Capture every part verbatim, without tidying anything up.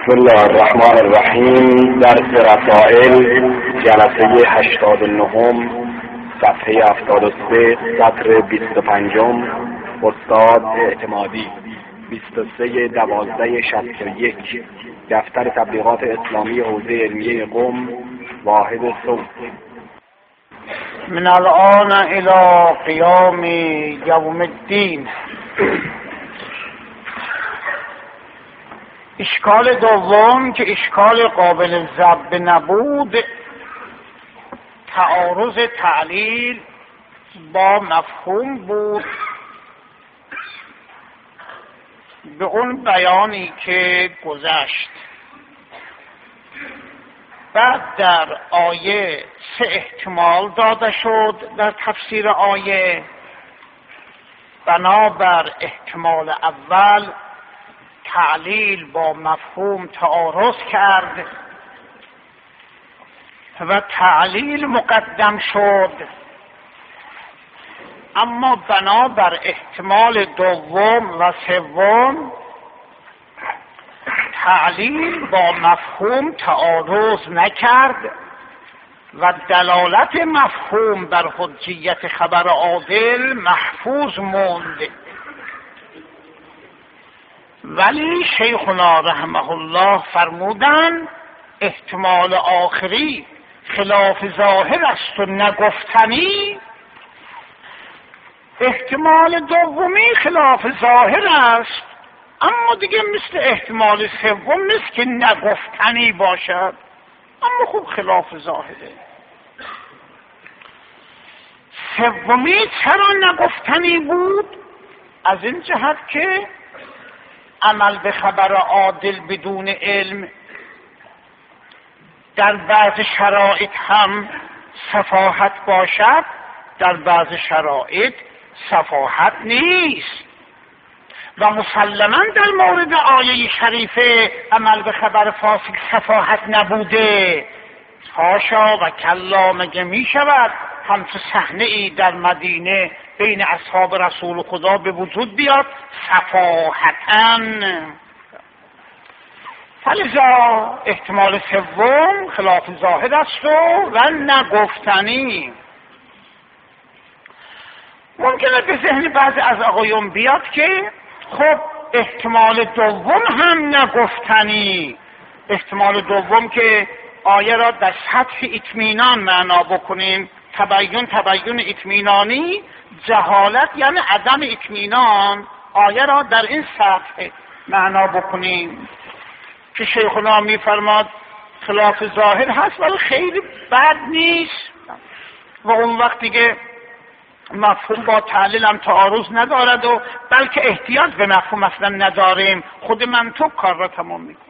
بسم الله الرحمن الرحیم. درس رسائل جلسه هشتاد و نه، صفحه هفتاد و سه، سطر بیست و پنجم. استاد اعتمادی. بیست و سه دوازده شصت و یک. دفتر تبلیغات اسلامی حوزه علمیه قم. واحد صوت. من الان الى قیام یوم الدین. اشکال دوم که اشکال قابل ضبط نبود، تعارض تعلیل با مفهوم بود به اون بیانی که گذشت. بعد در آیه سه احتمال داده شد در تفسیر آیه. بنابر احتمال اول تعلیل با مفهوم تعارض کرد و تعلیل مقدم شد، اما بنابر احتمال دوم و سوم تعلیل با مفهوم تعارض نکرد و دلالت مفهوم بر حجیت خبر عادل محفوظ موند. ولی شیخنا رحمه الله فرمودن احتمال آخری خلاف ظاهر است و نگفتنی، احتمال دومی خلاف ظاهر است اما دیگه مثل احتمال سوم نیست که نگفتنی باشد، اما خوب خلاف ظاهره. سومی چرا نگفتنی بود؟ از این جهت که عمل به خبر عادل بدون علم در بعض شرایط هم سفاهت باشد، در بعض شرایط سفاهت نیست. و مسلماً در مورد آیه شریفه عمل به خبر فاسق سفاهت نبوده. حاشا و کلا، مگه می شود همچه صحنه ای در مدینه بین اصحاب رسول خدا به وجود بیاد سفاهتاً؟ فلذا احتمال سوم خلاف ظاهر است و نگفتنی. ممکنه به ذهن بعضی از آقایون بیاد که خب احتمال دوم هم نگفتنی، احتمال دوم که آیه را در سطح اطمینان معنا بکنیم، تبیین تبیین اطمینانی، جهالت یعنی عدم اطمینان، آیه را در این سطح معنا بکنیم که شیخنا میفرماد خلاف ظاهر هست ولی خیلی بد نیست و اون وقت دیگه مفهوم با تعلیل هم تعارض ندارد و بلکه احتیاج به مفهوم اصلا نداریم، خود منطق کار را تمام میکنه.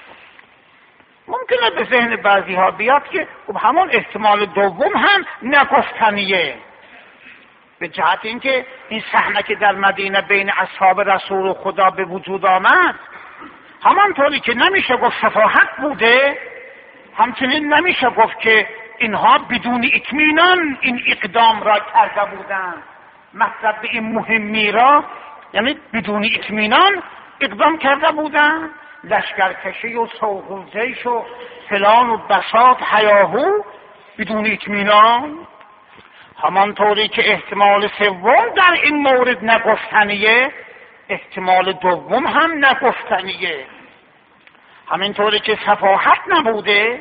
ممکنه به ذهن بعضی ها بیاد که همون احتمال دوم هم نگفتنیه، به جهت اینکه این صحنه که در مدینه بین اصحاب رسول خدا به وجود آمد همانطوری که نمیشه گفت سفاهت بوده، همچنین نمیشه گفت که اینها بدون اطمینان این اقدام را کرده بودند. مطلب این مهمی را یعنی بدون اطمینان اقدام کرده بودند، لشکرکشی و سوق و جیش و فلان و بساط هیاهو بدون اطمینان. همانطوری که احتمال سوم در این مورد نگفتنیه، احتمال دوم هم نگفتنیه. همینطوری که سفاهت نبوده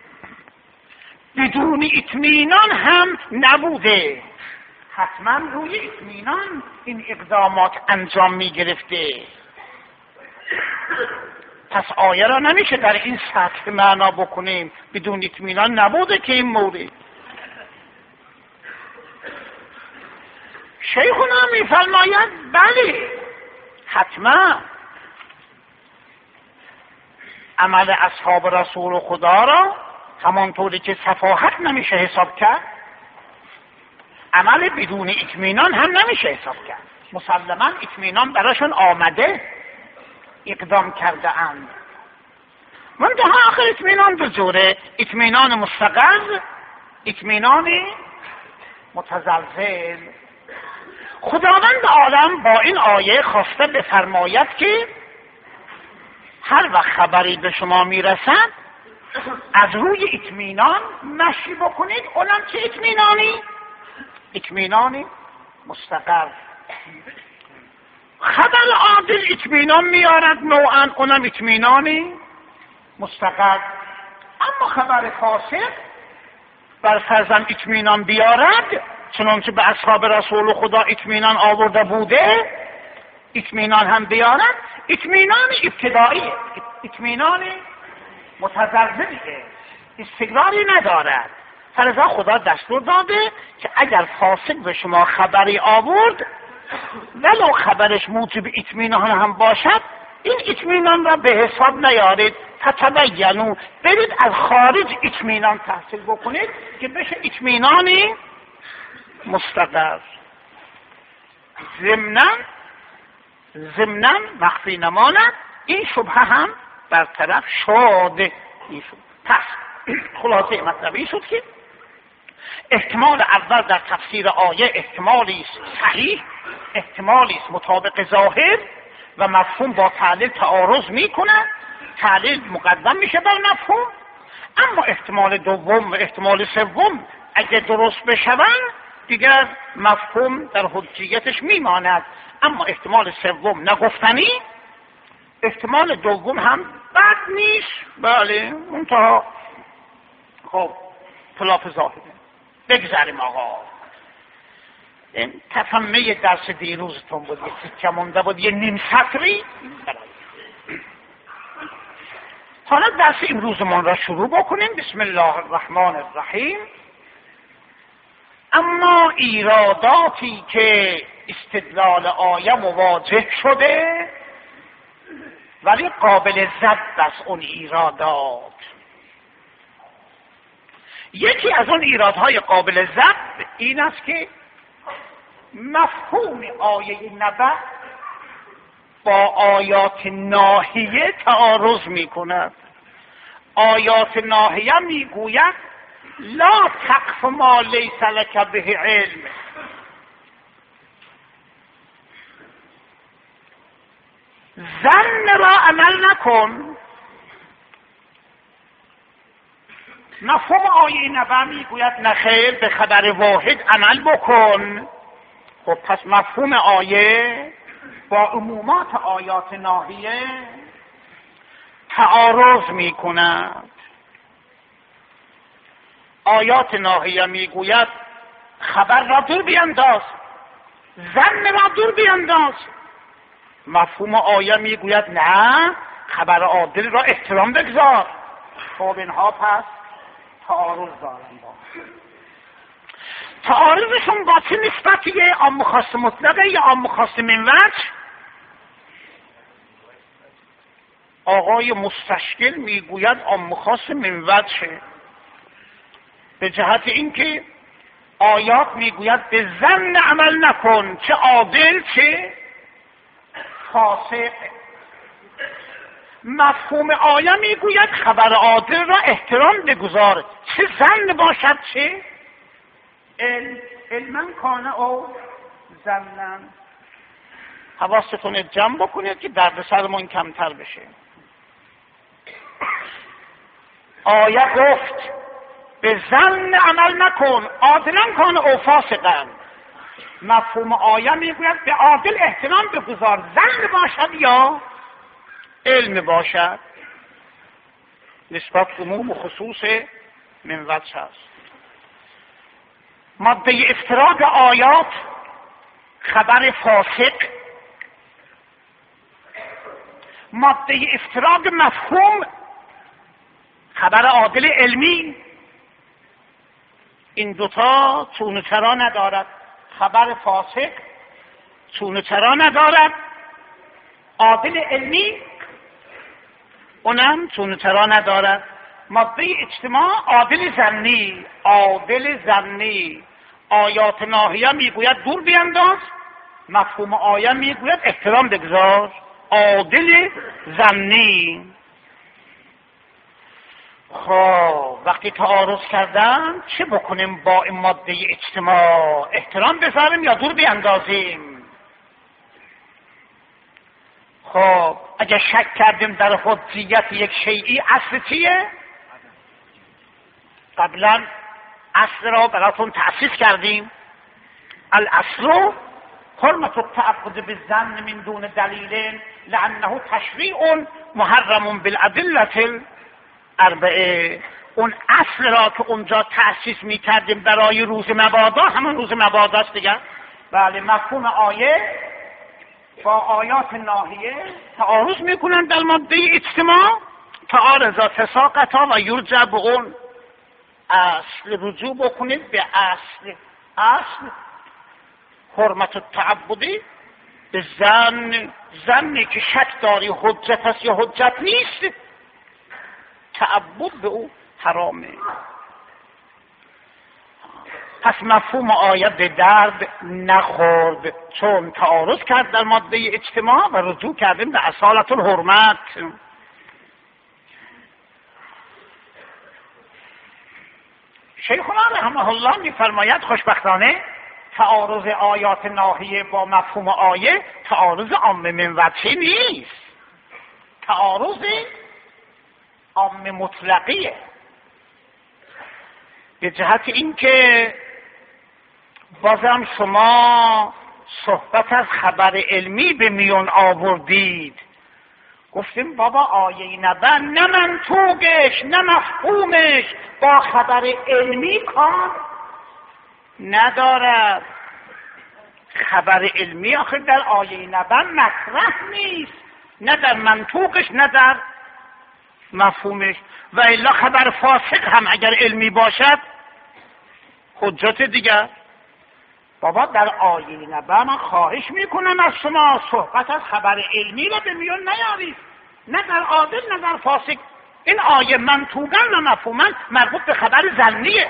بدون اطمینان هم نبوده، حتما روی اطمینان این اقدامات انجام می گرفته. پس آیه را نمیشه در این سطح معنا بکنیم، بدون اطمینان نبوده که این مورد. شیخنا می فرماید بله حتما عمل اصحاب رسول خدا را همانطوری که سفاهت نمیشه حساب کرد، عمل بدون اطمینان هم نمیشه حساب کرد. مسلماً اطمینان براشون آمده، اقدام کرده اند. منتها آخر اطمینان دو جوره، اطمینان مستقر، اطمینان متزلزل. خداوند عالم با این آیه خواسته بفرماید که هر وقت خبری به شما میرسد از روی اطمینان مشی بکنید. اونم چه اطمینانی؟ اطمینانی مستقر. خبر عادل اطمینان میارد نوعا، اونم اطمینانی مستقر. اما خبر فاسق بر فرضاً اطمینان بیارد، چنانچه به اصحاب رسول خدا اطمینان آورده بوده، اطمینان هم بیارد، اطمینان ابتدایی، اطمینان متزلزلیه، استقراری ندارد. فرضاً خدا دستور داده که اگر فاسق به شما خبری آورد ولو خبرش موجب اطمینان هم باشد، این اطمینان را به حساب نیارید. فتبینوا، برید از خارج اطمینان تحصیل بکنید که بشه اطمینانی مستقر. ضمناً ضمناً مخفی نماند، این شبهه هم برطرف شد. این شد. پس خلاصه مطلبی شد که احتمال اول در تفسیر آیه احتمالی است صحیح، احتمالی است مطابق ظاهر و مفهوم با تعلیل تعارض میکنه، تعلیل مقدم میشه بر مفهوم. اما احتمال دوم و احتمال سوم اگه درست بشون دیگر مفهوم در حجیتش میماند. اما احتمال سوم نگفتنی، احتمال دوم هم بد نیست. بله منتها خب خلاف ظاهره. بگذاریم آقا، این تفهمه درس دیروزتون بود، یه تیکه مونده بود، یه نیم سطری. حالا درس امروزمان را شروع بکنیم. بسم الله الرحمن الرحیم. اما ایراداتی که استدلال آیه مواجه شده ولی قابل ضبط است اون ایرادات. یکی از اون ایرادهای قابل ضبط این است که مفهوم آیه نبأ با آیات ناهیه تعارض می کند. آیات ناهیه می گوید لا تقف ما لیس لک به علم. ظن را عمل نکن. مفهوم آیه نبأ می گوید نخیر، به خبر واحد عمل بکن. خب پس مفهوم آیه با عمومات آیات ناهیه تعارض می کند. آیات ناهیه می گوید خبر را دور بینداز، ظن را دور بینداز. مفهوم آیه می گوید نه، خبر عادل را احترام بگذار. خب اینها پس تعارض دارند. تعارضشون با چه نسبتیه؟ عام خاص مطلقه یا عام خاص من وجه؟ آقای مستشکل میگوید عام خاص من وجه، به جهت اینکه آیات میگوید به ظن عمل نکن، چه عادل چه فاسق. مفهوم آیه میگوید خبر عادل را احترام بگذار، چه ظن باشد چه علم. علمن کانه او ظنن. حواستون جمع بکنید که درد سرمون کمتر بشه. آیه گفت به ظن عمل نکن، عادلن کانه او فاسقن. مفهوم آیه میگوید به عادل احترام بگذار، ظن باشد یا علم باشد. نسبت عموم و خصوص من وجه است. ماده افتراق آیات خبر فاسق، ماده افتراق مفهوم خبر عادل علمی. این دوتا چون و چرا ندارد. خبر فاسق چون و چرا ندارد، عادل علمی اونم چون و چرا ندارد. ماده اجتماع عادل ظنی، عادل ظنی. آیات ناهیه میگوید دور بینداز، مفهوم آیه میگوید احترام بگذار، عادل ظنی. خب وقتی تعارض کردن چه بکنیم با این ماده اجتماع؟ احترام بذاریم یا دور بیندازیم؟ خب اگه شک کردیم در حجیت یک شیئی، اصل چیه؟ قبلا اصل را براتون تأسیس کردیم. الاصل حرمت التعبد بالظن من دون دلیل لانه تشریع محرم بالادله الاربعه. اون اصل را که اونجا تأسیس می کردیم برای روز مبادا، همون روز مبادا است دیگه. بله، مفهوم آیه با آیات ناهیه تعارض میکنن در ماده اجتماع، تعارض تساقطا و یرجع به اون اصل رجوع بکنید به اصل. اصل حرمت التعبدی به زن، زنی که شک داری حجت است یا حجت نیست، تعبد به او حرامه. پس مفهوم آیه به درد نخورد، چون تعارض کرد در ماده اجتماع و رجوع کردیم به اصالت الحرمت. شیخنا رحمه الله میفرماید خوشبختانه تعارض آیات ناهیه با مفهوم آیه تعارض عام من وجهی نیست، تعارض عام مطلقیه. به جهت اینکه بازم شما صحبت از خبر علمی به میون آوردید، گفتیم بابا آیه نبر نه منطوقش نه مفهومش با خبر علمی کار ندارد. خبر علمی آخر در آیه نبر مطرح نیست، نه در منطوقش نه در مفهومش. و الا خبر فاسق هم اگر علمی باشد حجت دیگر. بابا در آیه نبر من خواهش میکنم از شما صحبت از خبر علمی را به میون نیارید، نه در عادل نه در فاسق. این آیه منطوقاً و مفهوماً مربوط به خبر ظنیه.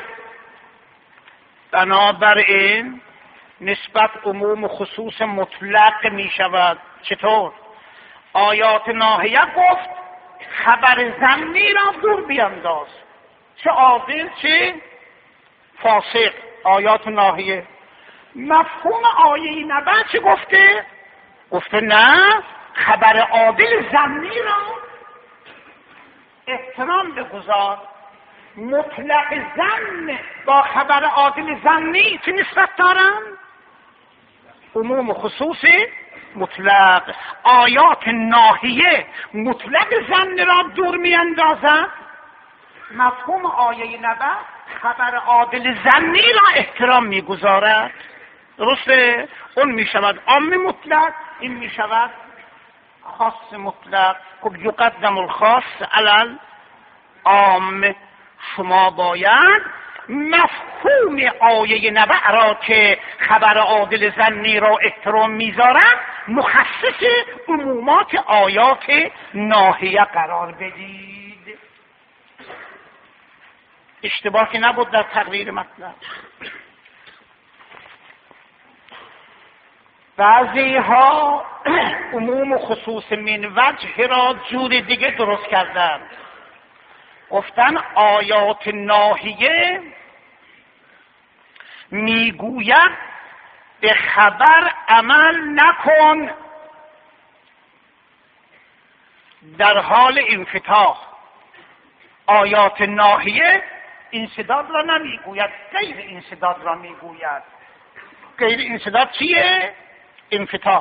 بنابراین نسبت عموم و خصوص مطلق می شود. چطور؟ آیات ناهیه گفت خبر ظنی را دور بینداز، چه عادل چه فاسق. آیات ناهیه. مفهوم آیه نبر چه گفته؟ گفته نه، خبر عادل ظنی را احترام بگذار. مطلق ظن با خبر عادل ظنی چه نسبت دارن؟ عموم خصوص مطلق. آیات ناهیه مطلق ظن را دور می اندازد، مفهوم آیه نبر خبر عادل ظنی را احترام می گذارد. درسته؟ اون می شود عام مطلق، این می شود خاص مطلق. خب یقدم الخاص علی العام. شما باید مفهوم آیه نبع را که خبر عادل ظنی را احترام میذارد مخصص عمومات آیات ناهیه قرار بدید. اشتباهی نبود در تقریر مطلب. بعضی ها عموم و خصوص من وجه را جور دیگه درست کردن. گفتن آیات ناهیه میگوید به خبر عمل نکن در حال انفتاح. آیات ناهیه انسداد را نمیگوید، غیر انسداد را میگوید. غیر انسداد چیه؟ انفتاح.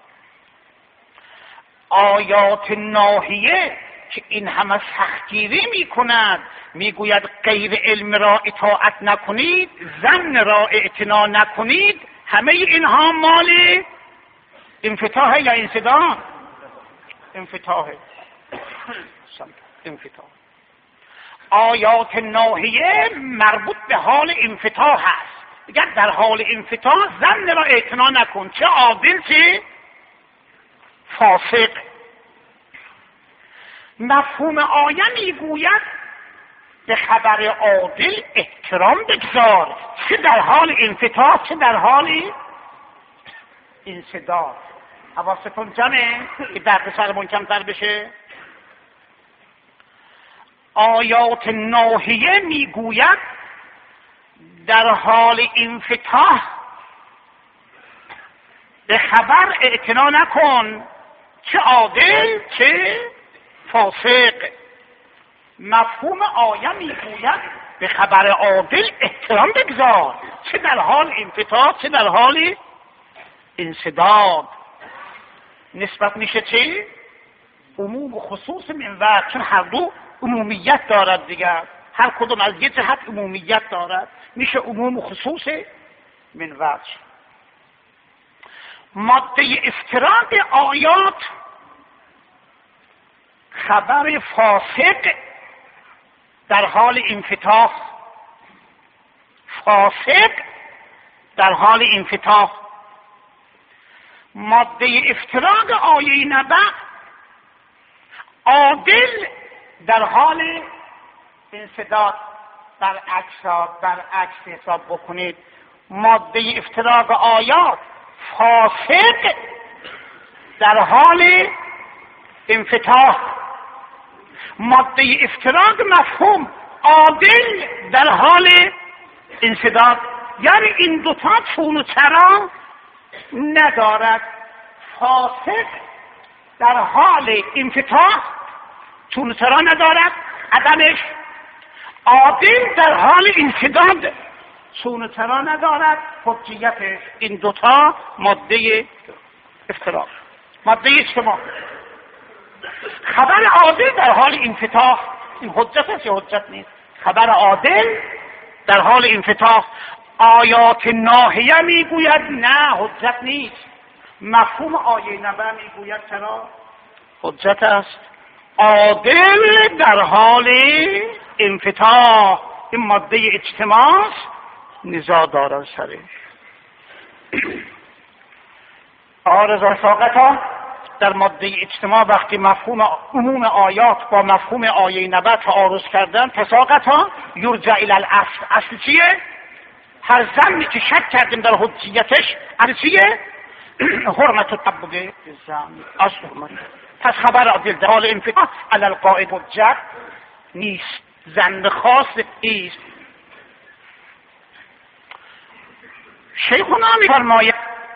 آیات ناهیه که این همه سختگیری می کند، می گوید غیر علم را اطاعت نکنید، ظن را اعتنا نکنید، همه اینها مال انفتاح یا انسداد؟ انفتاح. انفتاح. آیات ناهیه مربوط به حال انفتاح است. اگر در حال انفتاح ظن را اعتنا نکن، چه عادل چه فاسق. مفهوم آیه میگوید به خبر عادل احترام بگذار، چه در حال انفتاح چه در حال انسداد. حواستون جمعه که درد سرمون کمتر بشه. آیات ناهیه میگوید در حال انفتاح به خبر اعتنا نکن، چه عادل چه فاسق. مفهوم آیه میگوید به خبر عادل احترام بگذار، چه در حال انفطار چه در حال انسداد. نسبت میشه چه؟ عموم و خصوص منور، چون هر دو عمومیت دارد دیگر، هر کدوم از یه جهت عمومیت دارد، میشه عموم و خصوص منور. ماده افتراق آیات خبر فاسق در حال انفتاح، فاسق در حال انفتاح. ماده افتراق آیه نبأ عادل در حال انسداد. برعکس برعکس حساب بکنید، ماده افتراق آیات فاسق در حال انفتاح، ماده افتراق مفهوم عادل در حال انسداد. یعنی این دوتا چون و چرا ندارد. فاسق در حال انفتاح چون و چرا ندارد، عدمش. عادل در حال انسداد چون و چرا ندارد، حجیتش. این دوتا ماده افتراق. ماده اجتماع، خبر عادل در حال انفتاح، این حجت است یا حجت نیست؟ خبر عادل در حال انفتاح. آیات ناهیه میگوید نه حجت نیست. مفهوم آیه نبأ میگوید چرا حجت است. عادل در حال انفتاح، این ماده اجتماع نزاع دارد سرش. آرزا ساقطا در ماده اجتماع وقتی مفهوم عموم آیات با مفهوم آیه نبأ تعارض کردن، تساقطا یرجع الی الاصل. اصل چیه؟ هر زنی که شک کردیم در حجیتش، اصل چیه؟ حرمت التطبق الزن، اصل حرمت. پس خبر عادل در حال انفتاح علی القاعده حجت نیست، زن خاص نیست. شیخنا می‌فرماید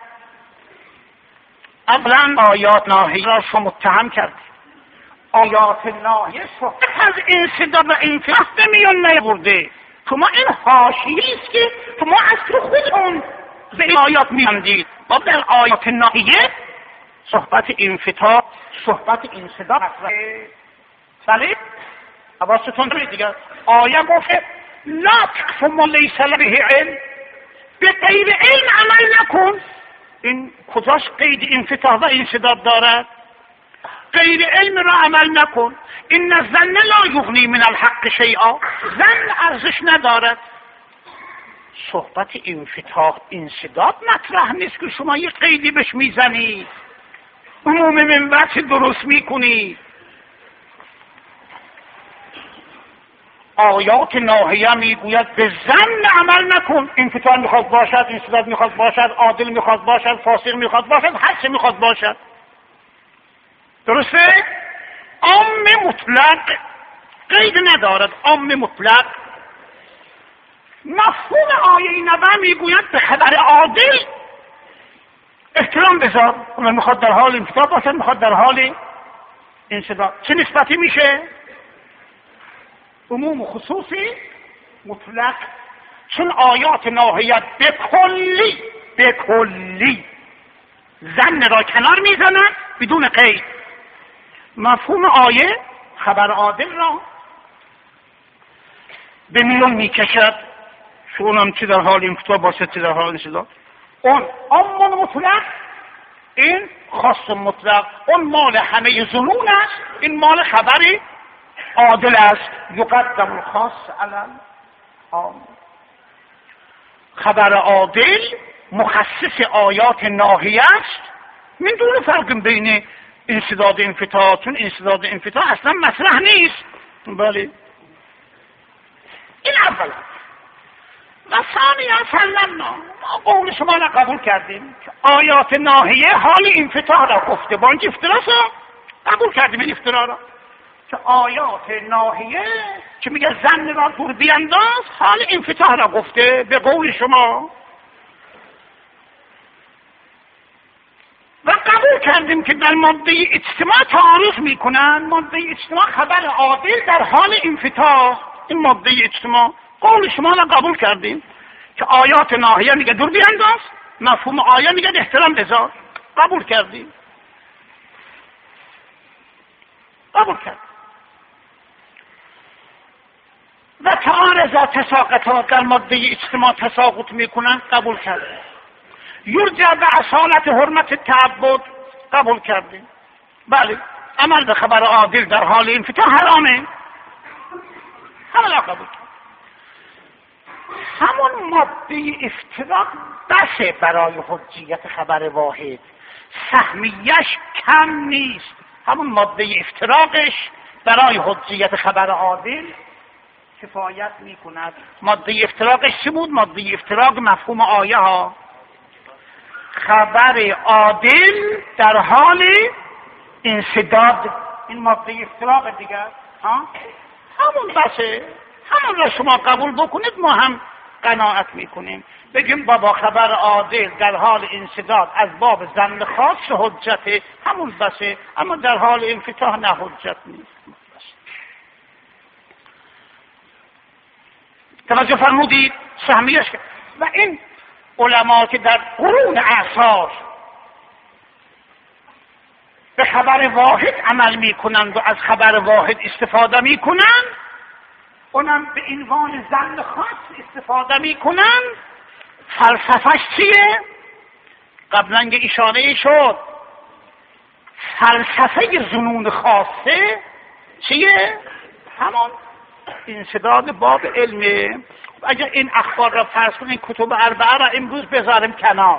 اولا آیات ناهیه را شما متهم کرد. آیات ناهیه صحبت از انسداد و انفتاح میان نیاورده. شما این حاشیه‌ای است که شما از خودتون به این آیات میاندید. با در آیات ناهیه صحبت انفتاح، صحبت انسداد مطرحه. بله؟ حواستون دارید دیگه. آیه گفت لا تقف ما لیس به علم، به غیر علم عمل نکن. این کجاش قید انفتاح و انسداد دارد؟ غیر علم را عمل نکن. این الظن لا یغنی من الحق شیئا، ظن ارزش ندارد. صحبت انفتاح انسداد مطرح نیست که شما یک قیدی بهش میزنید، عموم منبع درست میکنید. آیات ناهیه میگوید به ظن عمل نکن. انفتاح میخواد باشد، انسداد میخواد باشد، عادل میخواد باشد، فاسق میخواد باشد، هر چه میخواد باشد. درسته؟ عام مطلق، قید ندارد، عام مطلق. مفهوم آیه نبأ میگوید به خبر عادل احترام بذار. اون میخواد در حال انفتاح باشد، میخواد در حال انسداد. چه نسبتی میشه؟ عموم و خصوصی مطلق. چون آیات ناهیه به کلی به کلی ظن را کنار میزنند بدون قید. مفهوم آیه خبر عادل را به میان میکشد. چون هم چی در حال انفتاح باشه چی در حال انسداد. اون عام مطلق، این خاص مطلق. اون مال همه ظنون است، این مال خبری عادل است. یقدم الخاص علی العام. خبر عادل مخصص آیات ناهیه است. من دون فرق بین انسداد و انفتاح، چون انسداد و انفتاح اصلا مطرح نیست. بله این اولا. و ثانیا سلمنا، ما قول شما را قبول کردیم که آیات ناهیه حال انفتاح را گفته. با اینکه افتراس قبول کردیم این افترا را، که آیات ناهیه که میگه زن را دور بیانداز حال انفتاح را گفته به قول شما. و قبول کردیم که در ماده اجتماع تعارض میکنن. ماده اجتماع خبر عادل در حال انفتاح. این ماده اجتماع قول شما را قبول کردیم که آیات ناهیه میگه دور بیانداز، مفهوم آیه میگه احترام بذار. قبول کردیم، قبول کردیم. و تعارضات تساقطات در ماده اجتماع تساقط میکنن، قبول کردیم. یرجع به اصالت حرمت تعبد، قبول کردیم. بله، عمل به خبر عادل در حال انفتاح حرامه، همه قبول کردیم. همون ماده افتراق بسه برای حجیت خبر واحد، سهمیش کم نیست. همون ماده افتراقش برای حجیت خبر عادل کفایت میکند. ماده افتراقش چی بود؟ ماده افتراق مفهوم آیه ها، خبر عادل در حال انسداد. این ماده افتراق دیگر ها، همون بسه، همون را شما قبول بکنید، ما هم قناعت میکنیم. بگیم بابا خبر عادل در حال انسداد از باب ظن خاص حجته، همون بسه، اما در حال انفتاح نه حجت نیست. توجه فرمودید؟ سهمیش کرد. و این علما که در قرون اعصار به خبر واحد عمل میکنند و از خبر واحد استفاده میکنند، اونم به عنوان ظن خاص استفاده میکنند. فلسفهش چیه؟ قبلا که اشاره شد، فلسفه ظنون خاصه چیه؟ همون انسداد باب علمه. اگر این اخبار را فرض کنیم، کتب اربعه را امروز بذاریم کنار،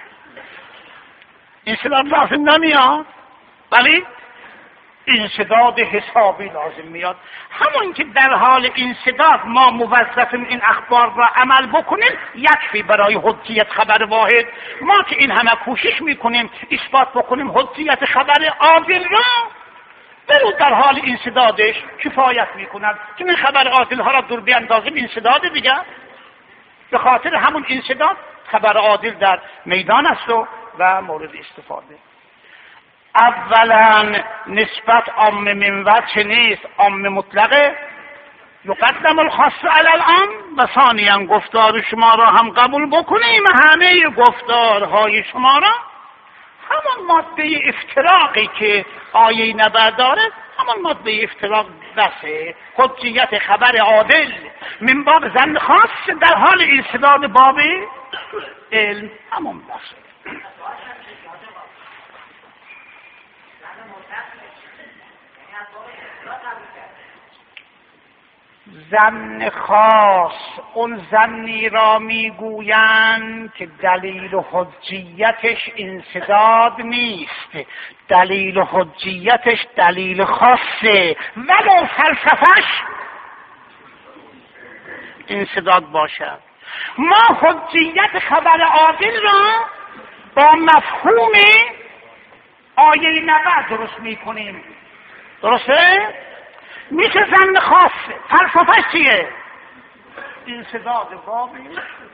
انسداد لازم نمیاد، ولی انسداد حسابی لازم میاد. همون که در حال انسداد ما موظفیم این اخبار را عمل بکنیم، یکفی برای حجیت خبر واحد. ما که این همه کوشش میکنیم اثبات بکنیم حجیت خبر عادل را، برو در حال انسدادش کفایت میکند. چون این خبر عادل ها را دور بیاندازیم انسداد دیگه. به خاطر همون انسداد خبر عادل در میدان است و, و مورد استفاده. اولا نسبت عام من وجه نیست، عام مطلقه. یقدم الخاص علی العام. و ثانیا گفتار شما را هم قبول بکنیم، همه گفتارهای شما را، همون ماده افتراقی که آیه نبع داره، همون ماده افتراق بسه. حجیت خبر عادل من باب ظن خاص در حال انسداد باب علم، همون بسه. ظن خاص اون ظنی را میگویند که دلیل حجیتش انسداد نیست، دلیل حجیتش دلیل خاصه، ولو فلسفهش انسداد باشد. ما حجیت خبر عادل را با مفهوم آیه نبع درست میکنیم. درسته؟ میشه ظن خاص. فلسفهش چیه؟ انسداد بابی.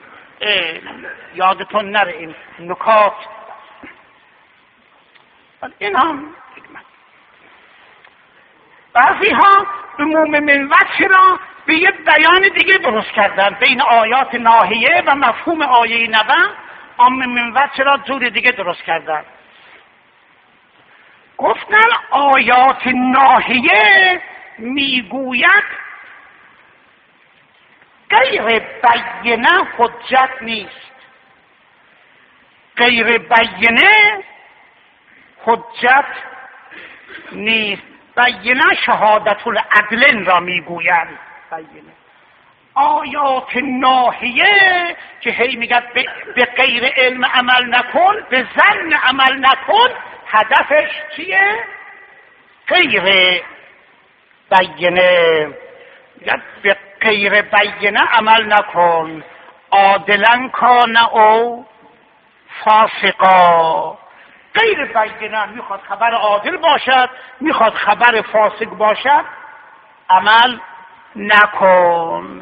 یادتون نره این نکات. این هم بعضی ها عموم من وجه را به یه بیان دیگه درست کردن. بین آیات ناهیه و مفهوم آیه نبع عام من وجه را جور دیگه درست کردن. گفتن آیات ناهیه میگوید غیر بینه حجت نیست. غیر بینه حجت نیست. بینه شهادت العدلین را میگویند. بینه آیات ناهیه که هی میگه به غیر علم عمل نکن، به ظن عمل نکن، هدفش چیه؟ غیر بینه. میگه به غیر بینه عمل نکن، عادلا کان او فاسقا. غیر بینه میخواد خبر عادل باشد، میخواد خبر فاسق باشد، عمل نکن.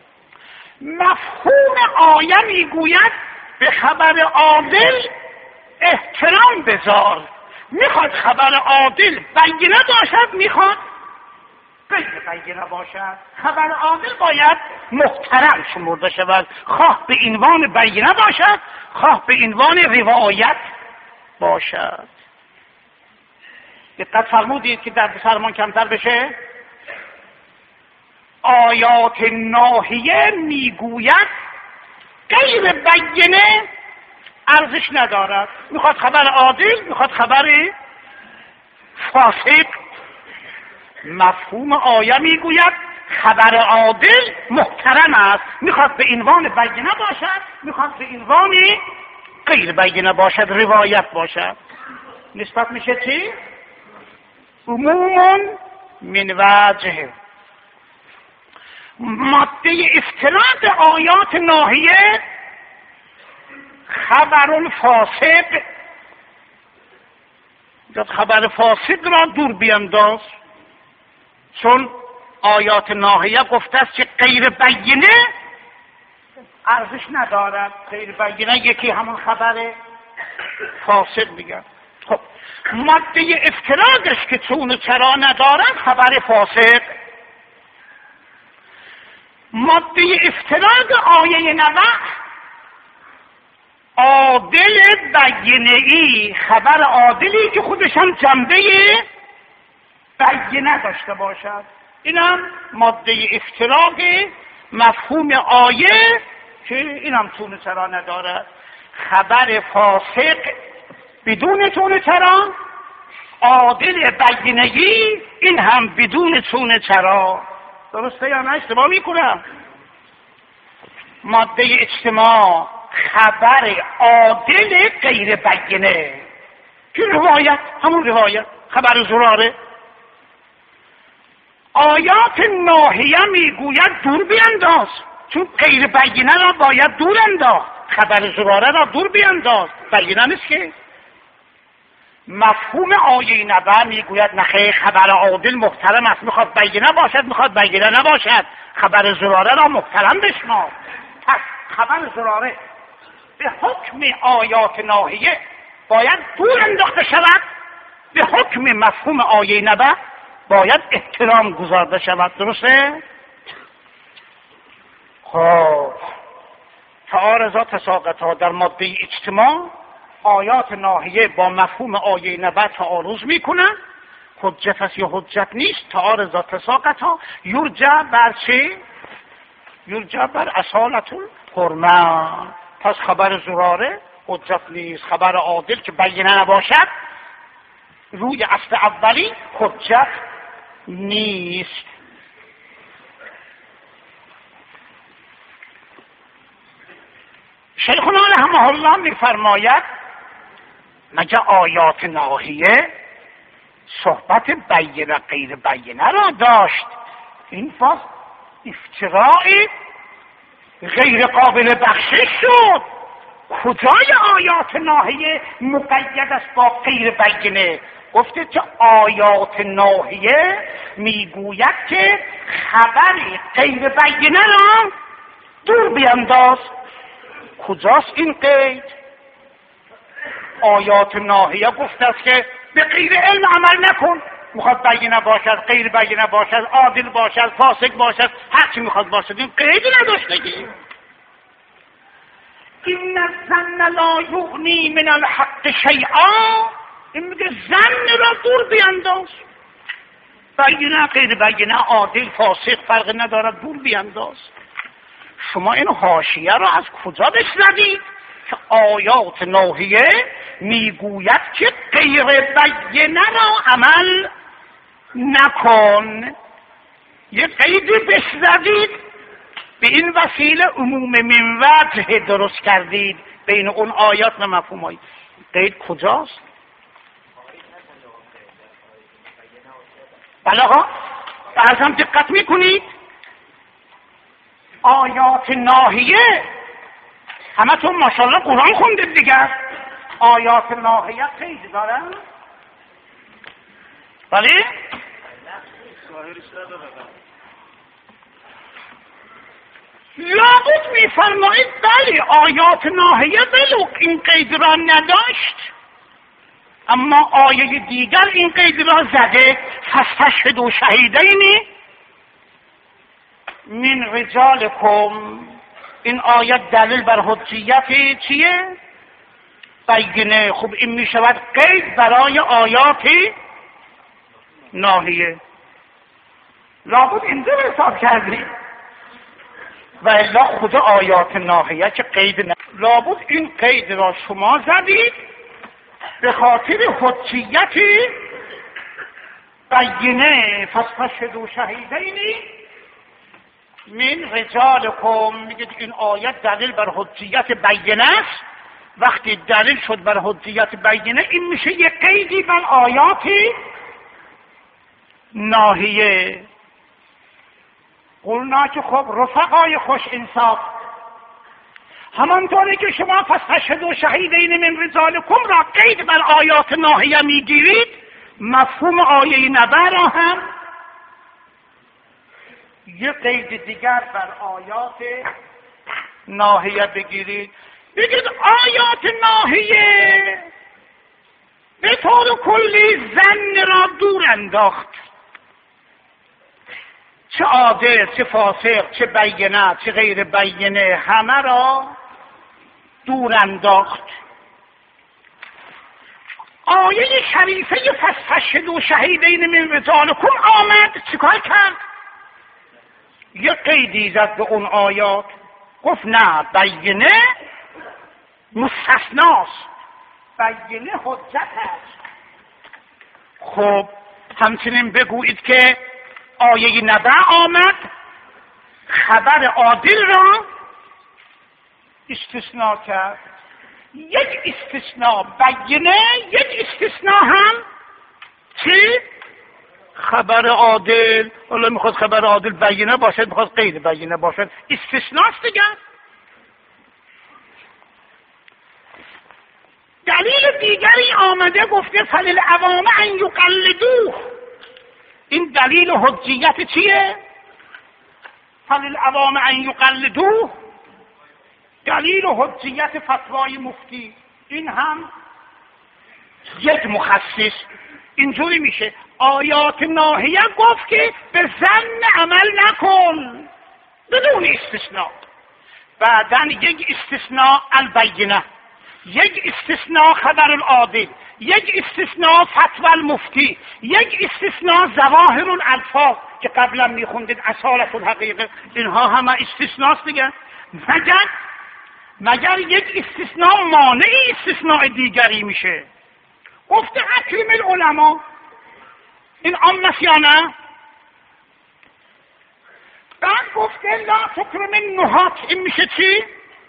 مفهوم آیه میگوید به خبر عادل احترام بذار. میخواد خبر عادل بینه باشد، میخواد غیر بینه باشد. خبر عادل باید محترم شمرده شود، خواه به عنوان بینه باشد، خواه به عنوان روایت باشد. دقت فرمودید که در فرمان کمتر بشه. آیات ناهیه میگوید غیر بینه ارزش ندارد. میخواد خبر عادل، میخواد خبر فاسق. مفهوم آیه میگوید خبر عادل محترم است، میخواد به عنوان بینه باشد، میخواد به عنوان غیر بینه باشد، روایت باشد. نسبت میشه چی؟ عموم من وجه. ماده افتراد آیات ناهیه خبر فاسق، خبر فاسق را دور بینداز، چون آیات ناهیه گفته است که غیر بینه ارزش ندارد. غیر بینه یکی همون خبر فاسق میگن. خب ماده افترادش که چون و چرا ندارد خبر فاسق. ماده افتراد آیه نبع عادل بینه ای، خبر عادلی که خودش هم جنبه بینه داشته باشد. اینم ماده افتراق مفهوم آیه که اینم چون چرا ندارد. خبر فاسق بدون چون چرا، عادل بینه ای این هم بدون چون چرا. درسته یا نه؟ اشتباه میکنم؟ ماده اجتماع خبر عادل غیر بینه که روایت، همون روایت خبر زراره. آیات ناهیه میگوید دور بینداز، چون غیر بینه را باید دور انداخت، خبر زراره را دور بینداز، بینه نیست که. مفهوم آیه نبع میگوید نخیر، خبر عادل محترم است، میخواد بینه باشد، میخواد بینه نباشد، خبر زراره را محترم بشمار. پس خبر زراره به حکم آیات ناهیه باید دور انداخته شود، به حکم مفهوم آیه نبع باید احترام گذارده شود. درسته؟ خب تعارض تساقط در ماده اجتماع آیات ناهیه با مفهوم آیه نبع تعارض میکنن. حجت است یا حجت نیست؟ تعارض تساقط ها یرجع بر چه؟ یرجع بر اصالت الحرمه. پس خبر زراره حجت نیست، خبر عادل که بینه نباشد روی اصل اولی حجت نیست. شیخنا رحمه الله میفرماید مگه آیات ناهیه صحبت بینه غیر بینه را داشت؟ این باز افتراعی غیر قابل بخشش شد. کجای آیات ناهیه مقید است با غیر بینه؟ گفته که آیات ناهیه میگوید که خبر غیر بینه را دور بینداز. کجاست این قید؟ آیات ناهیه گفته است که به غیر علم عمل نکن، میخواد بینه باشد، غیر بینه باشد، عادل باشد، فاسق باشد، هر چی میخواد باشد. این قیدی نداشتگی. این الظن لا یغنی من الحق شیئا، این میگه ظن را دور بینداز. بینه غیر بینه، عادل فاسق فرق ندارد، دور بینداز. شما این حاشیه را از کجا بشنوید که آیات ناهیه میگوید که غیر بینه را عمل نکن؟ یه قیدی بشنوید، به این وسیله عموم من وجه درست کردید بین اون آیات و مفهومایی. قید کجاست؟ بله آقا، بعضم دقت میکنید آیات ناهیه، همه تون ماشاءالله قرآن خوندید دیگر، آیات ناهیه قید دارن؟ بله؟ لابد میفرمایید بله آیات ناهیه بلوغ این قید را نداشت، اما آیه دیگر این قید را زده فاستشهدوا شهیدین من رجالکم. این آیت دلیل بر حجیت چیه؟ بینه. خب این می شود قید برای آیات ناهیه. لابد اینجا رو حساب کردیم و الا خود آیات ناهیه که قید نه. لابد این قید را شما زدید به خاطر حجیت بینه. فاستشهدوا شهیدین من رجالکم. میگه این آیت دلیل بر حجیت بینه است. وقتی دلیل شد بر حجیت بینه این میشه یک قیدی بر آیات ناهیه. قلنا که خب رفقای خوش انصاف، همانطوری که شما فاستشهدوا شهیدین من رجالکم را قید بر آیات ناهیه میگیرید، مفهوم آیه نبع را هم یک قید دیگر بر آیات ناهیه بگیرید. بگید آیات ناهیه به طور کلی زن را دور انداخت، چه عادل چه فاسق چه بینه چه غیر بینه همه را دور انداخت. آیه شریفه فاستشهدوا شهیدین من رجالکم آمد چیکار کرد؟ یک قیدی زد به اون آیات، گفت نه بینه مستثناست، بینه حجت است. خب همچنین بگویید که آیه نبع آمد خبر عادل را استثناء کرد. یک استثناء بینه، یک استثناء هم چی؟ خبر عادل. حالا میخواد خبر عادل بینه باشد، میخواد غیر بینه باشد، استثناست دیگر. دلیل دیگری آمده گفته فللعوام ان یقلدوه. این دلیل حجیت چیه؟ فللعوام ان یقلدوه دلیل حجیت فتوای مفتی. این هم یک مخصص. اینجوری میشه آیات ناهیه گفت که به ظن عمل نکن بدون استثناء، بعدن یک استثناء البینه، یک استثناء خبر العادل، یک استثناء فتوى المفتی، یک استثناء ظواهر الالفاظ که قبلا میخوندید اصالت الحقیقه. اینها همه استثناست دیگه. مگر مگر یک استثناء مانع استثناء دیگری میشه. گفته اکرم العلماء، این عامه یا نه؟ بعد گفته لا تکرم النحات، این میشه چی؟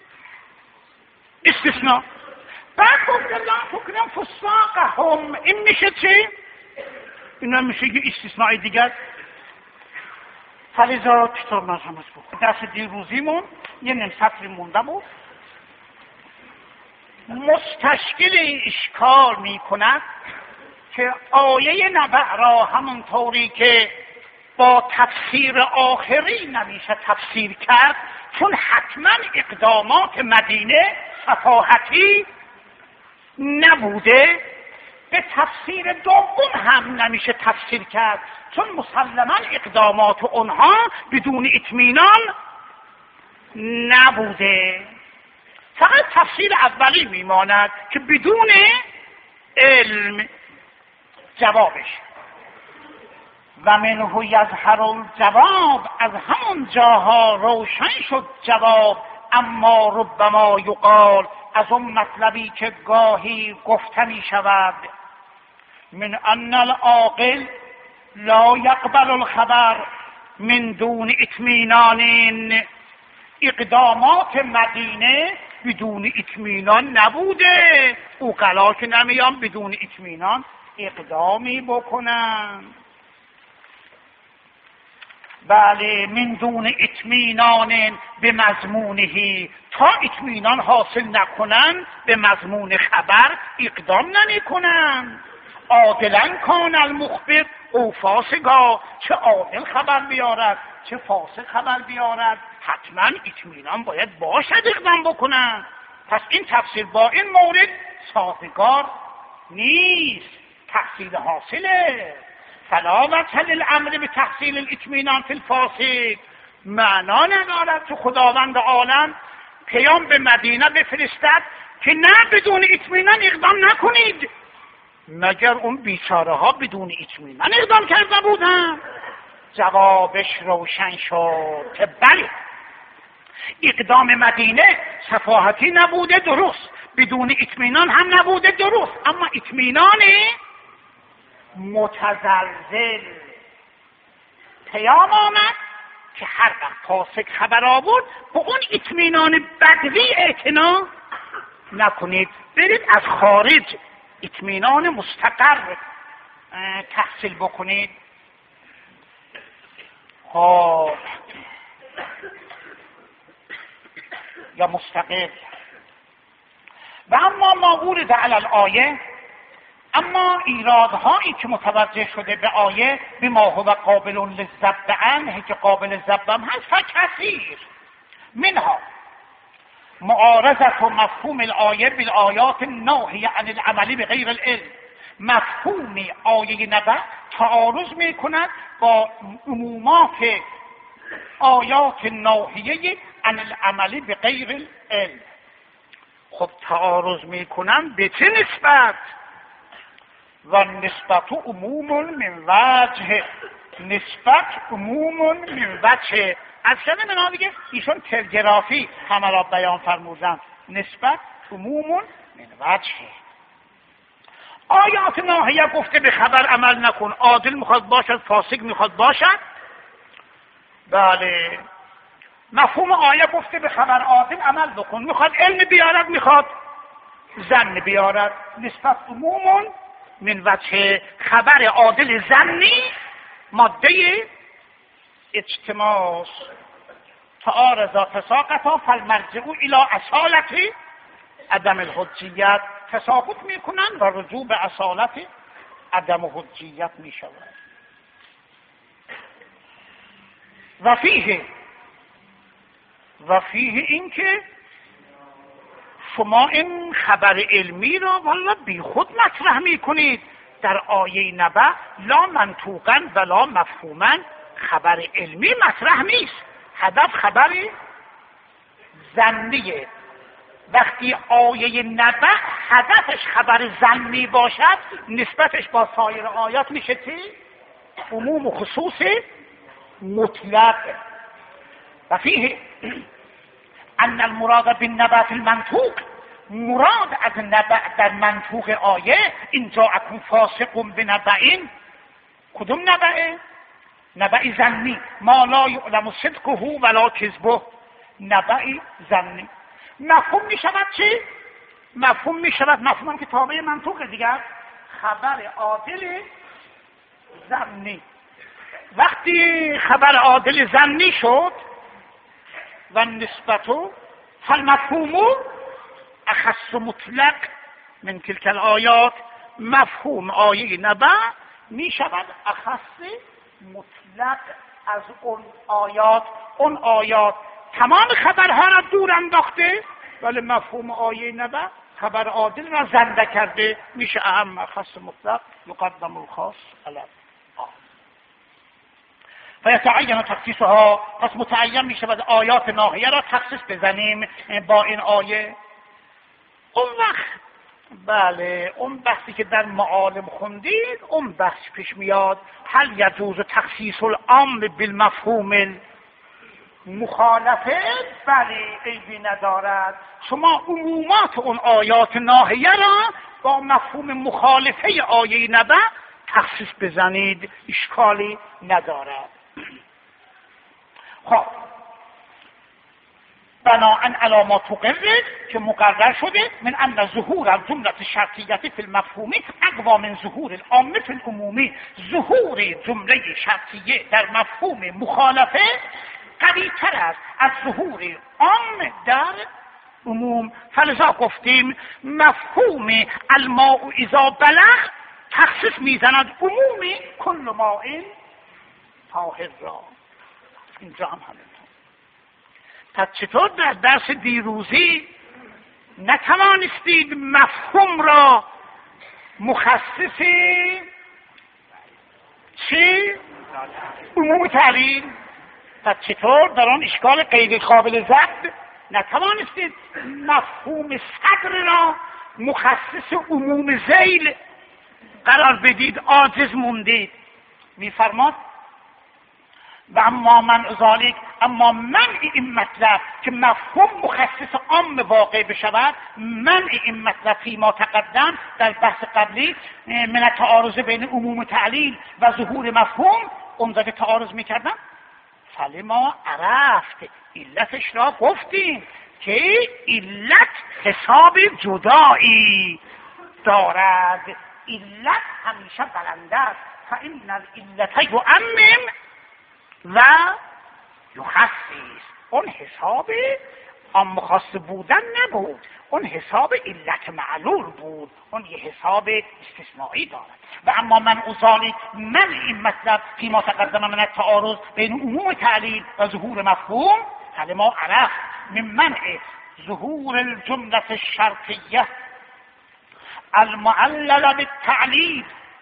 استثناء. بعد گفته لا تکرم فساقهم، این میشه چی؟ اینا میشه یه استثناء دیگر. فلذا چطور مرحمت بود دست دیروزیمون یه نیم سطری مونده بود. مستشکل اشکال میکند که آیه نبع را همونطوری که با تفسیر آخری نمیشه تفسیر کرد، چون حتما اقدامات مدینه صفاحتی نبوده، به تفسیر دوم هم نمیشه تفسیر کرد، چون مسلما اقدامات اونها بدون اطمینان نبوده. فقط تفسیر اولی میماند که بدون علم جوابش. و منه یظهر الجواب، از همون جاها روشن شد جواب. اما ربما یقال، از اون مطلبی که گاهی گفته می شود، من ان العاقل لا یقبل الخبر من دون اطمینان. اقدامات مدینه بدون اطمینان نبوده، عقلا که نمیان بدون اطمینان اقدامی بکنن. بله من دون اطمینان به مضمونه، تا اطمینان حاصل نکنن به مضمون خبر اقدام نمی کنن. عادلا کان المخبر او فاسقا، چه عادل خبر بیارد چه فاسق خبر بیارد، حتما اطمینان باید باشد اقدام بکنن. پس این تفسیر با این مورد سازگار نیست، تحصیل حاصله. فلا وجه للامر به تحصیل الاطمینان فی الفاسق، معنا ندارد که خداوند عالم پیام به مدینه بفرستد که نه بدون اطمینان اقدام نکنید، مگر اون بیچاره ها بدون اطمینان اقدام کرده بودن؟ جوابش روشن شد که بله، اقدام مدینه صفاحتی نبوده درست، بدون اطمینان هم نبوده درست، اما اطمینان متزلزل. پیام آمد که هر وقت فاسق خبر آورد به اون اطمینان بدوی اعتنا نکنید، برید از خارج اطمینان مستقر تحصیل بکنید. خب یا مستقل. و اما ما ورد علی الآیه، اما ایرادهایی که متوجه شده به آیه بما هو قابل للذب عنه، که قابل ذبم هست، فکثیر منها معارضت و مفهوم الآیه بالآیات الناهیه عن العمل بغیر العلم. مفهوم آیه نبأ تعارض می کند با عمومات آیات ناهیه عن العمل بغیر العلم. خب تعارض می کنند به چه نسبت؟ و نسبت عموم من وجه، نسبت عموم من وجه. از شده منا دیگه ایشون تلگرافی همه را بیان فرمودن، نسبت عموم من وجه. آیات ناهیه گفته به خبر عمل نکن، عادل میخواد باشد فاسق میخواد باشد، بله. مفهوم آیه گفته به خبر عادل عمل بکن، میخواد علم بیارد میخواد ظن بیارد، نسبت عموم من وجه. خبر عادل ظنی ماده اجتماع تعارضا تساقطا فالمرجع الى اصالت عدم الحجیت، تساقط میکنن و رجوع به اصالت عدم حجیت میشود. و فیه و فیه این که شما این خبر علمی را والا بی خود مطرح میکنید در آیه نبأ، لا منطوقا ولا مفهوما. خبر علمی مطرح نیست، هدف خبر ظنیه. وقتی آیه نبأ هدفش خبر ظنی باشد، نسبتش با سایر آیات میشه چی؟ عموم و خصوص مطلق. و فیه ان المراد بالنبأ فی المنطوق، مراد از نبأ در منطوق آیه این جاءکم فاسق بنبأ. کدوم نبأ؟ نبأ ظنی، ما لا یعلم صدقه ولا کذبه، نبأ ظنی. مفهوم می شود چی؟ مفهوم می شود، مفهوم که تابع منطوق دیگر، خبر عادل ظنی. وقتی خبر عادل ظنی شد و نسبتو فالمفهوم اخص مطلق من تلك الآیات، مفهوم آیه نبأ می شود اخص مطلق از اون آیات. اون آیات تمام خبرها را دور انداخته، ولی مفهوم آیه نبأ خبر عادل را زنده کرده، میشه اهم اخص مطلق یقدم الخاص علی فیتعین تخصیصها. پس متعین می شود آیات ناهیه را تخصیص بزنیم با این آیه. اون وقت بله، اون بحثی که در معالم خوندید اون بحث پیش میاد، هل یجوز تخصیص العام بالمفهوم مخالفه؟ بله، عیبی ندارد. شما عمومات اون آیات ناهیه را با مفهوم مخالفه آیه نبأ تخصیص بزنید، اشکالی ندارد. خب بناءً علی ما تقرر، که مقرر شده من ان ظهور الجمله الشرطیه فی المفهوم اقوى من ظهور العام فی العمومی. ظهور جمله شرطیه در مفهوم مخالفه قوی تر است از ظهور عام در عموم. فلذا گفتیم مفهوم الماء اذا بلغ تخصیص میزند عمومی کل ماء طاهر را. اینجا هم همینطور. پس چطور در درس دیروزی نتوانستید مفهوم را مخصصی چی؟ عموم تعلیل. پس چطور در آن اشکال غیر قابل ضبط نتوانستید مفهوم صدر را مخصص عموم ذیل قرار بدید، عاجز موندید. میفرماد و اما من ذالک، اما منع این مطلب که مفهوم مخصص عام واقع بشود، منع این مطلب فی ما تقدم در بحث قبلی من تعارض بین عموم تعلیل و ظهور مفهوم، اونجا که تعارض میکردم فلما عرفت، علتش را گفتیم که علت حساب جدایی دارد. علت همیشه بلند است. فإن العلت یعمم و یخصص. اون حساب عام خاص بودن نبود، اون حساب علت معلول بود، اون یه حساب استثنایی دارد. و اما من ذالک، من این مطلب فی ما تقدم من التعارض بین عموم تعلیل و ظهور مفهوم، حال ما عرف من منع ظهور الجملة الشرطیه المعلل بالتعلیل.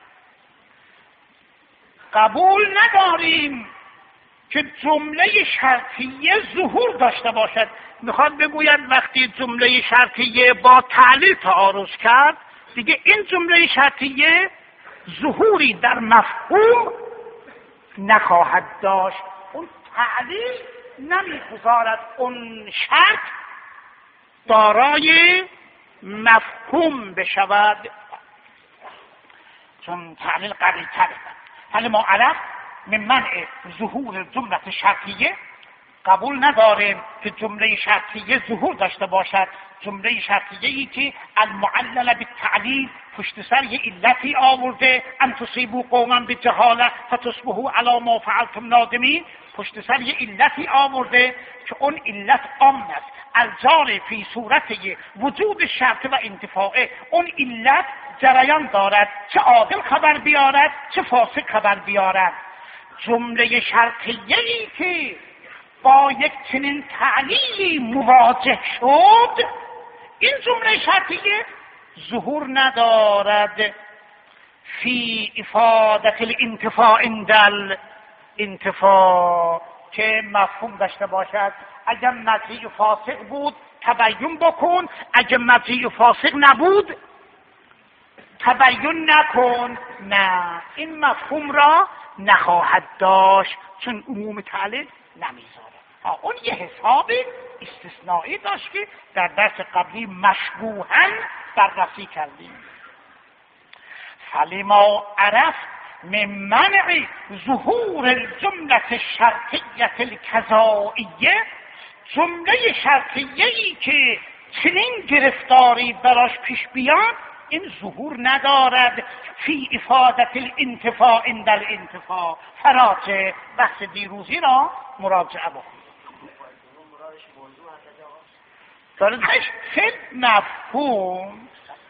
قبول نداریم که جمله شرطیه ظهور داشته باشد. میخواد بگوید وقتی جمله شرطیه با تعلیل تعارض کرد، دیگه این جمله شرطیه ظهوری در مفهوم نخواهد داشت. اون تعلیل نمیگذارد اون شرط دارای مفهوم بشود، چون تعلیل قوی تره. حالا ما عرف من منع ظهور جمله شرطیه، قبول نداریم که جمله شرطیه ظهور داشته باشد. جمله شرطیه ای که المعلل بالتعلیل پشت سر یه علتی آورده، ان تصیبوا قوما بجهاله فتصبحوا علی ما فعلتم نادمین، پشت سر یه علتی آورده که اون علت عام است، الجار فی صورت وجود شرط و انتفاعه. اون علت جریان دارد، چه عادل خبر بیارد چه فاسق خبر بیارد. جمله شرطیه ای که با یک چنین تعلیلی مواجه شد، این جمله شرطیه ظهور ندارد فی افادت الانتفاع اندل انتفاع، که مفهوم داشته باشد. اگر مضی فاسق بود تبیین بکن، اگر مضی فاسق نبود تبیین نکن. نه، این مفهوم را نخواهد داشت، چون عموم تعلیل نمیذاره. اون یه حساب استثنایی داشت که در درس قبلی مشبوهاً بررسی کردیم. فلما عرف من منع ظهور الجمله الشرطیه الکذائیه، جمله شرطیه‌ای که چنین گرفتاری براش پیش بیاد، این ظهور ندارد فی افادت الانتفاع عند الانتفاع. فراجع بحث دیروزی را مراجعه بکن. داردش فی مفهوم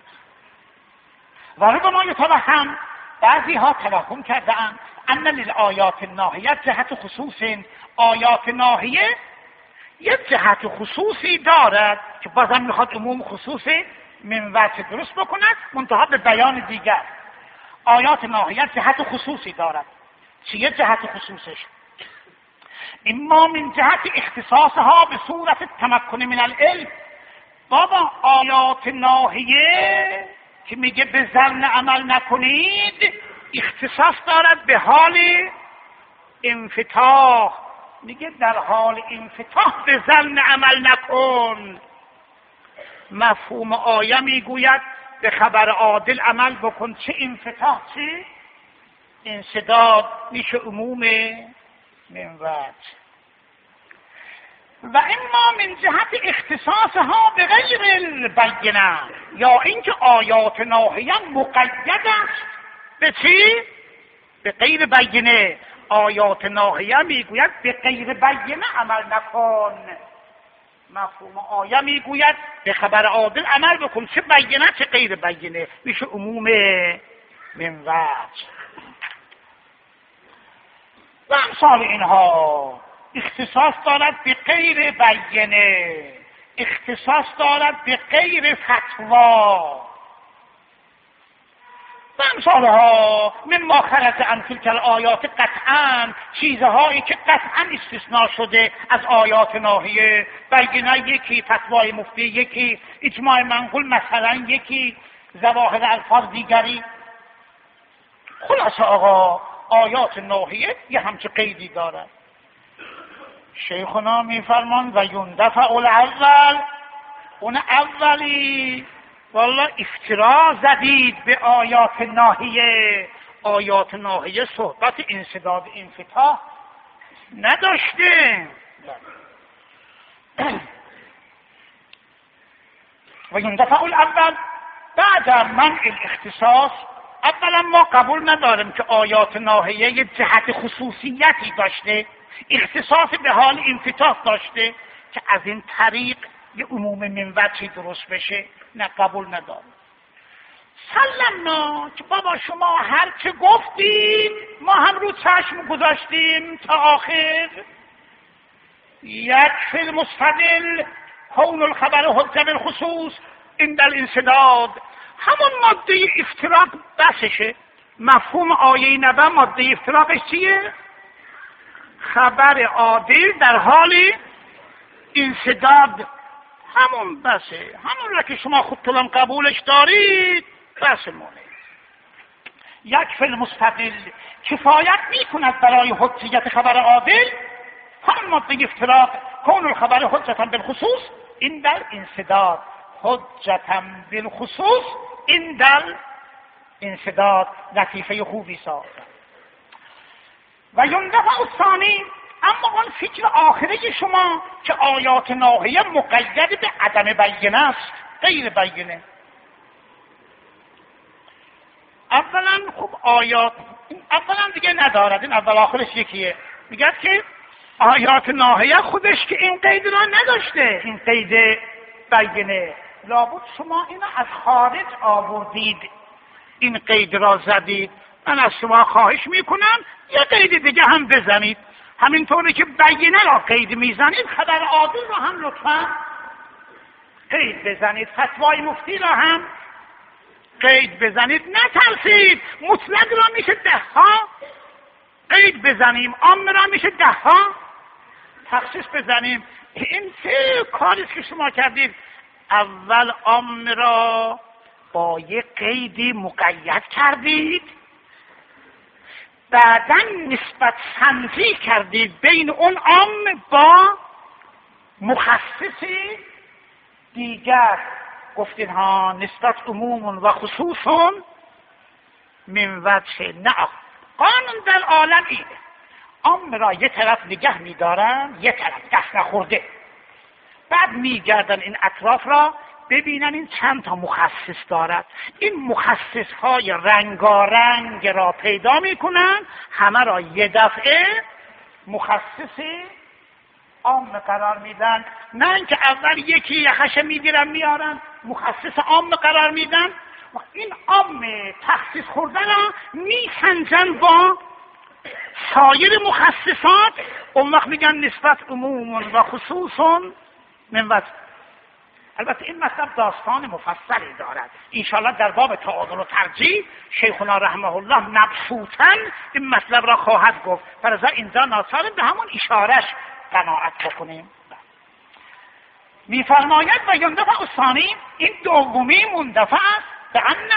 و ربما یتوهم، بعضی ها توهم کردن ان للآیات الناهیه جهت خصوص، آیات ناهیه یک جهت خصوصی دارد که بازم میخواد عموم خصوصی من وجه درست بکند، منتها به بیان دیگر. آیات ناهیه جهت خصوصی دارد. چیه جهت خصوصش؟ اما من جهت اختصاصها به صورت تمکن من العلم. بابا آیات ناهیه که میگه به ظن عمل نکنید، اختصاص دارد به حال انفتاح. میگه در حال انفتاح به ظن عمل نکن. مفهوم آیه میگوید به خبر عادل عمل بکن. چه انفتاح چه انسداد، میشه عموم من وجه. و اما من جهت اختصاصها به غیر البینه، یا اینکه آیات ناهیه مقید است به چی؟ به غیر بینه. آیات ناهیه میگوید به غیر بینه عمل نکن. مفهوم آیه میگوید به خبر عادل عمل بکن، چه بینه چه غیر بینه، میشه عموم من وجه و امثال اینها. اختصاص دارد به غیر بیینه، اختصاص دارد به غیر فتوا و امثالها. من ما خرج عن تلک الآیات قطعا، چیزهایی که قطعا استثناء شده از آیات ناهیه. بیینه یکی، فتوای مفتی یکی، اجماع منقول مثلا یکی، ظواهر الفاظ دیگری. خلاصه آقا آیات ناهیه یه همچه قیدی دارد. شیخنا میفرمان و یندفع الاول، اون اولی والله افترا زدید به آیات ناهیه. آیات ناهیه صحبت انسداد انفتاح نداشته. و یندفع الاول بعد منع الاختصاص. اولا ما قبول نداریم که آیات ناهیه یه جهت خصوصیتی داشته، اختصاص به حال انفتاح داشته که از این طریق یه عموم من وجهی درست بشه. نه قبول نداریم. سلمنا که بابا شما هر چه گفتید ما هم رو چشم گذاشتیم تا آخر. یک فی المستدل کون الخبر حجة بالخصوص عند الانسداد. همون ماده افتراق بسشه. مفهوم آیه نبا ماده افتراقش چیه؟ خبر عادل در حال انسداد. همون بسه، همون را که شما خودتون قبولش دارید بس مونه. یک فی المستدل کفایت میکند برای حجیت خبر عادل. همون ماده افتراق کون الخبر حجة بالخصوص این در انسداد. حجة بالخصوص این در انسداد. لطیفه خوبی ساخت. و یندفع الثانی، اما آن فکر آخره شما که آیات ناهیه مقید به عدم بیینه است، غیر بیینه. اولا خب آیات اولا دیگه ندارد، این اول آخرش یکیه. میگه که آیات ناهیه خودش که این قید را نداشته، این قید بیینه. لابد شما اینو از خارج آوردید، این قید را زدید. من از شما خواهش میکنم یه قید دیگه هم بزنید. همینطوری که بیینه را قید میزنید خبر عادل را هم لطفا قید بزنید. فتوای مفتی را هم قید بزنید. نترسید، مطلق را میشه ده ها قید بزنیم، عام را میشه ده ها تخصیص بزنیم. این سه کاریست که شما کردید. اول عام را با یک قیدی مقید کردید، بعداً نسبت سنجی کردید بین اون عام با مخصصی دیگر. گفتین ها نسبت عموم و خصوص من وجه. نه، قانون در عالم اینه، عام را یه طرف نگه میدارن، یه طرف دست نخورده، بعد میگردن این اطراف را ببینن این چند تا مخصص دارد. این مخصص های رنگارنگ را پیدا میکنن، همه را یه دفعه مخصصی عام قرار میدن. نه اینکه اول یکی یخش میگیرن میارن مخصص عام قرار میدن و این عام تخصیص خوردن را میسنجن با سایر مخصصات. اون وقت میگن نسبت عموم و خصوص من وجه. البته این مطلب داستان مفصلی دارد، انشاءالله در باب تعادل و ترجیح شیخنا رحمه الله مبسوطاً این مطلب را خواهد گفت. فرضا اینجا ناچاریم به همون اشارش قناعت بکنیم. میفرماید و یندفع الثانی، این دومی مندفع است به ان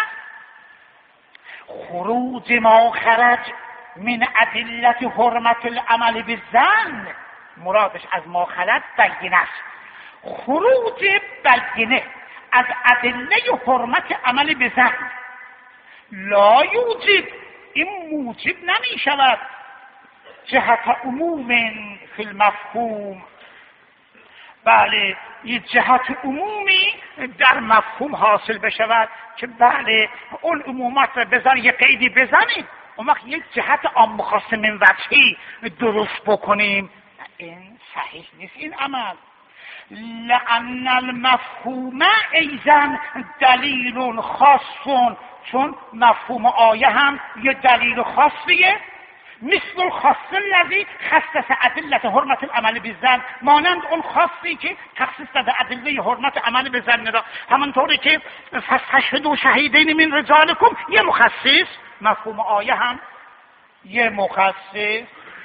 خروج ما خرج من ادلت حرمت العمل بالظن. مرادش از ما خرج بیینه است. خروج بیینه از ادله حرمت عمل بظن لا یوجب، این موجب نمی شود جهت عموم فی المفهوم. بله، یه جهت عمومی در مفهوم حاصل بشود که بله اون عمومات را بزن، یه قیدی بزنید، اون وقت یک جهت عام خاص من وجهی درست بکنیم. این صحیح نیست این عمل. لأن المفهوم ایضا دلیل خاص، چون مفهوم آیه هم یه دلیل خاصیه. مثل الخاص الذی خصص ادله حرمت العمل بالظن، مانند اون خاصی که تخصیص داده ادله حرمت عمل به ظن را. همونطوری که فاستشهدوا شهیدین من رجالکم یه مخصص، مفهوم آیه هم یه مخصص.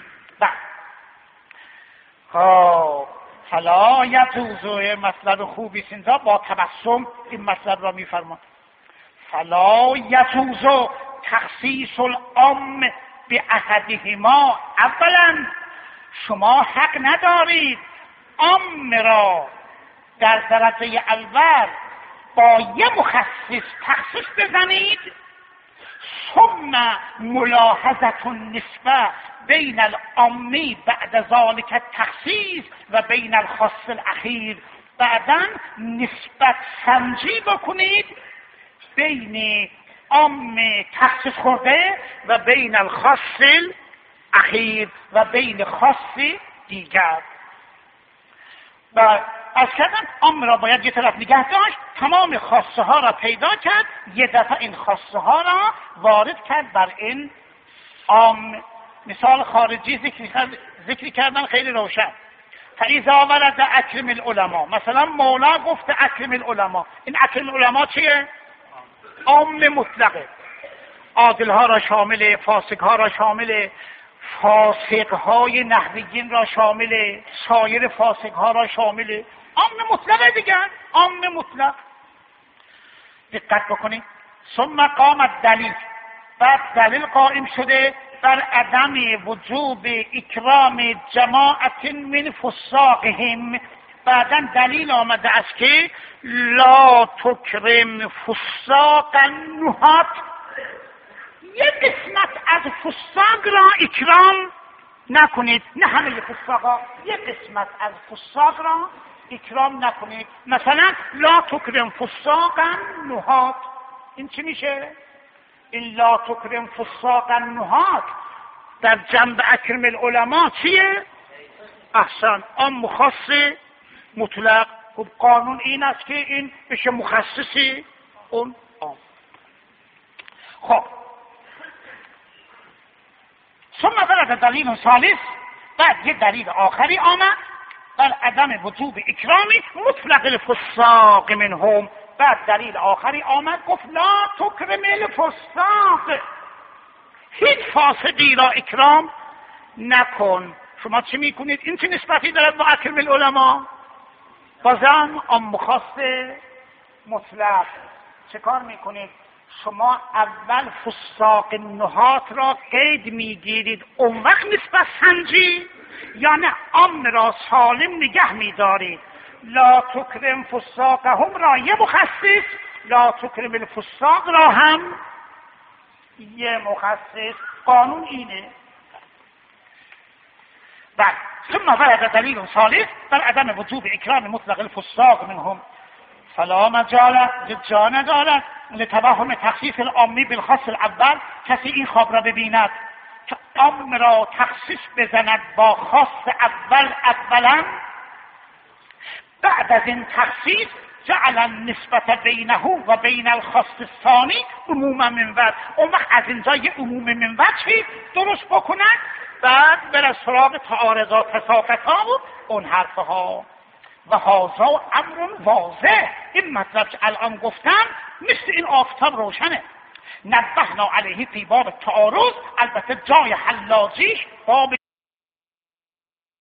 خب فلا یجوز، مطلب خوبی سینجا با تبسم این مطلب را میفرماد. فلا یجوز تخصیص العام به احدهما. اولا شما حق ندارید عام را در درجه اول با یه مخصص تخصیص بزنید. ثم ملاحظه النسبه بین العامی بعد ذلك التخصیص و بین الخاص الاخیر. بعدا نسبت سنجی بکنید بین عام تخصیص خورده و بین الخاص الاخیر و بین خاص دیگر. و از کردن عام را باید یه طرف نگه داشت، تمام خاصه ها را پیدا کرد، یه دفعه این خاصه ها را وارد کرد بر این عام. مثال خارجی ذکر ذکر کردن خیلی روشن. فاذا ورد اکرم العلماء، مثلا مولا گفت اکرم العلماء، این اکرم العلماء چیه؟ عام مطلقه، عادل ها را شامل، فاسق ها را شامل، فاسق های نحویین را شامل، سایر فاسق ها را شامل، عام مطلقه دیگر، عام مطلق. دقت بکنید. ثم قام الدلیل، بعد دلیل قائم شده بر عدم وجوب اکرام جماعت من فساقهم. بعدا دلیل آمده است که لا تکرم فساق النحات، یک قسمت از فساق را اکرام نکنید، نه همه فساقا، یک قسمت از فساق را اکرام نکنید. مثلا لا تکرم فساق النحات، این چی میشه؟ این لا تکرم فساق النحات در جنب اکرم العلماء چیه؟ احسن، عام خاص مطلق. خب قانون این است که این بشه مخصصی اون عام. خب ثم ورد دلیل ثالث، بعد یه دلیل آخری آمد بر عدم وجوب اکرامی مطلق الفساق منهم. بعد دلیل آخری آمد گفت لا تکرم الفساق، هیچ فاسقی را اکرام نکن. شما چی میکنید؟ این چه نسبتی دارد با اکرم العلماء؟ بازم عام خاص مطلق. چه کار میکنید؟ شما اول فساق نحات را قید میگیرید، اون وقت نسبت سنجی، یا نه عام را سالم نگه میدارید؟ لا تکرم فساقهم را یه مخصص، لا تکرم الفساق را هم یه مخصص. قانون اینه. بعد ثم ورد دلیل ثالث بر عدم وجوب اکرام مطلق الفساق منهم. فلا مجال، جا ندارد لتوهم تخصیص العامی بالخاص الاول. کسی این خواب را ببیند که عام را تخصیص بزند با خاص اول اولا، بعد از این تخصیص جعل النسبت بینه و بین الخاص الثانی عموما من وجه. اون وقت از اینجا یه عموم من وجهی درست بکنند، بعد بر سراغ تعارضات تساقطها و اون حرفها. و هذا امر واضح، این مطلب که الان گفتم مثل این آفتاب روشنه. نبهنا علیه فی باب تعارض، البته جای حلاجیش باب